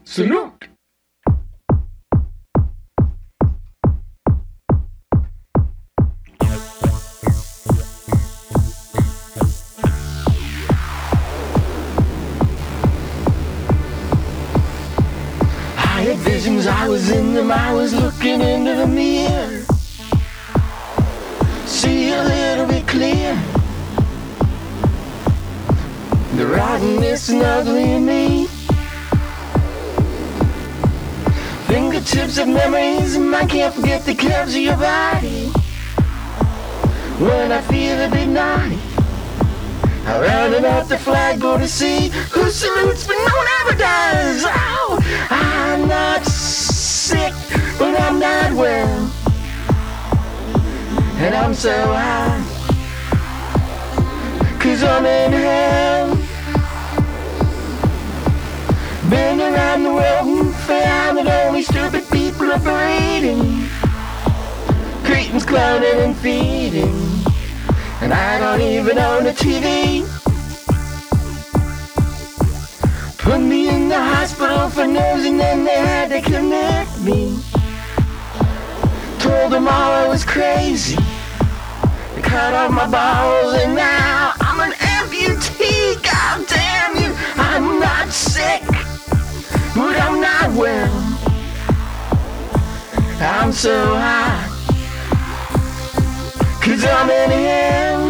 Salute! I had visions, I was in them, I was looking into the mirror. See a little bit clear the rottenness and ugly in me. Fingertips of memories, and I can't forget the curves of your body. When I feel a bit naughty, I run it off the flag, go to sea. Who salutes but no one ever does? Oh, I'm not sick, but I'm not well, and I'm so high, 'cause I'm in hell. Been around the world and found that only stupid people are parading, cretins clowning and feeding, and I don't even own a TV. Put me in the hospital for nerves and then they had to connect me. Told them all I was crazy. They cut off my balls and now I'm an amputee. God damn you, I'm not sick, but I'm not well. I'm so high, 'cause I'm in hell.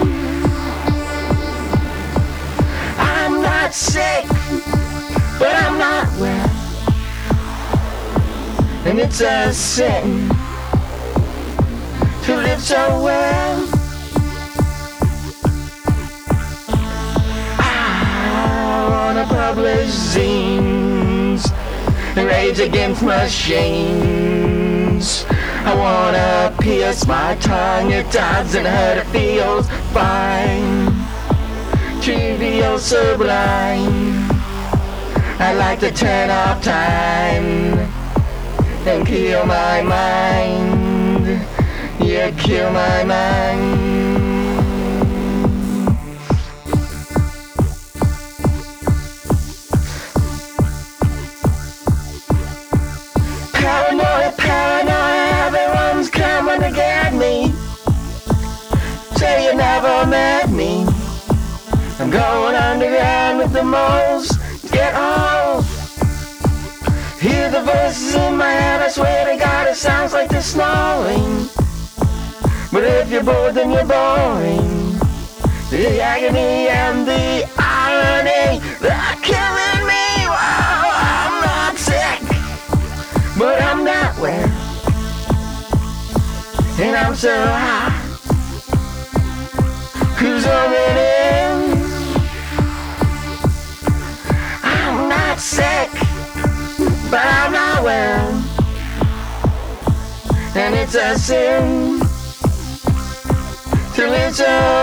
I'm not sick, but I'm not well, and it's a sin to live so well. I wanna publish zines and rage against machines. I wanna pierce my tongue, it doesn't hurt, it feels fine. Trivial, sublime. I like to turn off time and kill my mind. Yeah, kill my mind. Paranoia, paranoia, everyone's coming to get me. Say you never met me. I'm going underground with the moles. Get off. Hear the voices in my head, I swear to God it sounds like they're snoring. But if you're bored then you're boring. The agony and the irony, they're killing me. Whoa, I'm not sick, but I'm not well, and I'm so high, 'cause I'm in hell. I'm not sick, but I'm not well, and it's a sin to live so